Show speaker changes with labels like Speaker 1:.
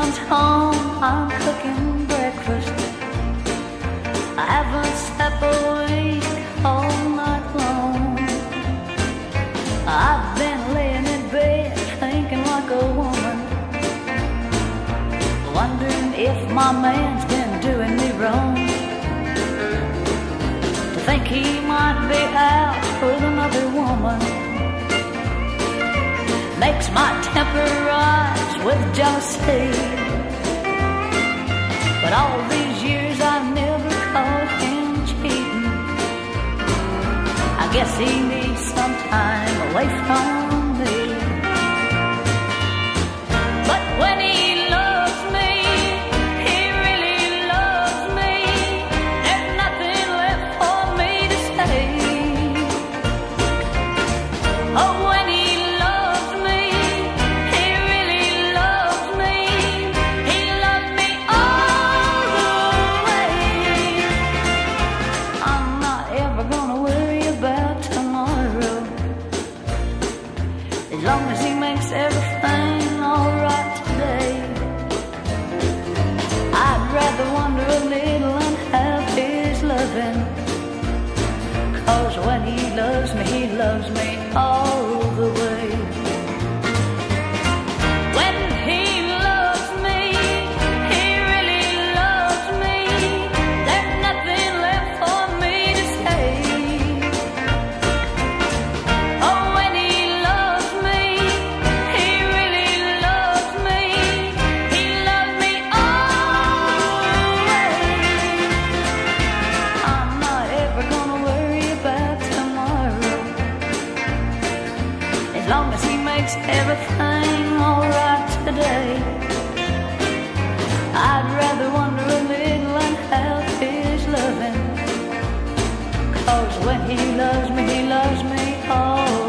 Speaker 1: comes home, I'm cooking breakfast. I haven't slept a week all night long. I've been laying in bed thinking like a woman, wondering if my man's been doing me wrong. To think he might be out with another woman makes my temper rise with jealousy. But all these years I never caught him cheating. I guess he needs some time away from me. But when he loves me, he really loves me. There's nothing left for me to say. Oh, when he loves me, he really loves me. He loves me all the way. I'm not ever gonna worry about tomorrow, as long as he makes everything alright today. I'd rather wonder a little and have his loving, 'cause when he loves me all the way. When he loves me, he really loves me. There's nothing left for me to say. Oh, when he loves me, he really loves me. He loves me all the way. I'm not ever gonna worry about tomorrow, as long as he makes everything alright today. I'd rather wonder a little and have his loving, 'cause when he loves me all